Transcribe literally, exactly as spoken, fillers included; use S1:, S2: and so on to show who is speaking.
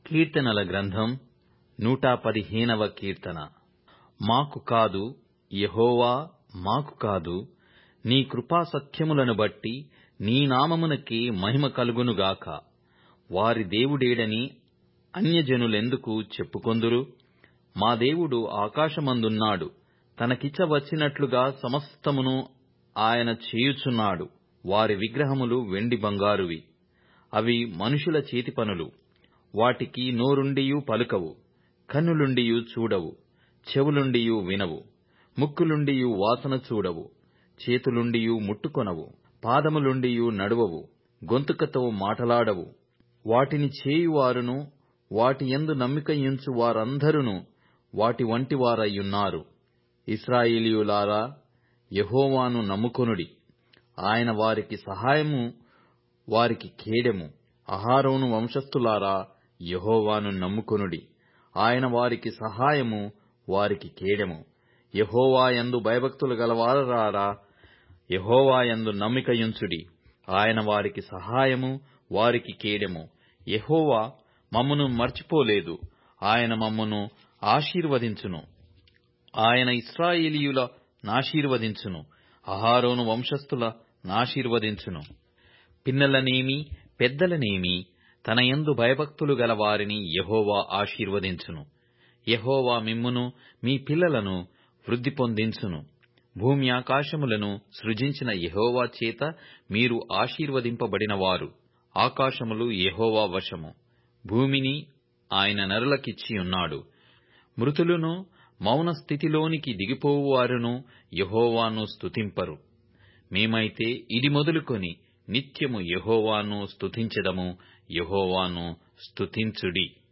S1: కీర్తనల గ్రంథం నూట పదిహేనవ కీర్తన. మాకు కాదు, యెహోవా మాకు కాదు, నీ కృపాసత్యములను బట్టి నీ నామమునకే మహిమ కలుగునుగాక. వారి దేవుడేడని అన్యజనులెందుకు చెప్పుకొందురు? మా దేవుడు ఆకాశమందున్నాడు, తనకిచ్చవచ్చినట్లుగా సమస్తమును ఆయన చేయుచున్నాడు. వారి విగ్రహములు వెండి బంగారువి, అవి మనుషుల చేతిపనులు. వాటికి నోరుండియు పలుకవు, కన్నులుండియు చూడవు, చెవులుండియు వినవు, ముక్కులుండియు వాసన చూడవు, చేతులుండియు ముట్టుకొనవు, పాదములుండియు నడువవు, గొంతుకతో మాటలాడవు. వాటిని చేయువారును వాటియందు నమ్మికయుంచు వారందరును వాటి వంటి వారయ్యున్నారు. ఇశ్రాయేలీయులారా, యెహోవాను నమ్ముకొనుడి. ఆయన వారికి సహాయము, వారికి కేడెము. అహరోను వంశస్థులారా, యెహోవాను నమ్ముకొనుడి. ఆయన వారికి సహాయము, వారికి కేడెము. యెహోవా యందు భయభక్తులు గలవారారా, యెహోవా యందు నమ్మికయుంచుడి. ఆయన వారికి సహాయము, వారికి కేడెము. యెహోవా మమ్మును మర్చిపోలేదు, ఆయన మమ్మును ఆశీర్వదించును. ఆయన ఇశ్రాయేలీయుల నాశీర్వదించును, అహరోను వంశస్థుల నాశీర్వదించును. పిన్నలనేమి పెద్దలనేమి తన యందు భయభక్తులు గల వారిని యెహోవా ఆశీర్వదించును. యెహోవా మిమ్మును మీ పిల్లలను వృద్ధి పొందించును. భూమి ఆకాశములను సృజించిన యెహోవా చేత మీరు ఆశీర్వదింపబడినవారు. ఆకాశములు యెహోవా వశము, భూమిని ఆయన నరులకిచ్చియున్నాడు. మృతులను మౌన స్థితిలోనికి దిగిపోవువారును యెహోవాను స్తుతింపరు. మేమైతే ఇది మొదలుకొని నిత్యము యెహోవాను స్తుతించెదము. యెహోవాను స్తుతించుడి.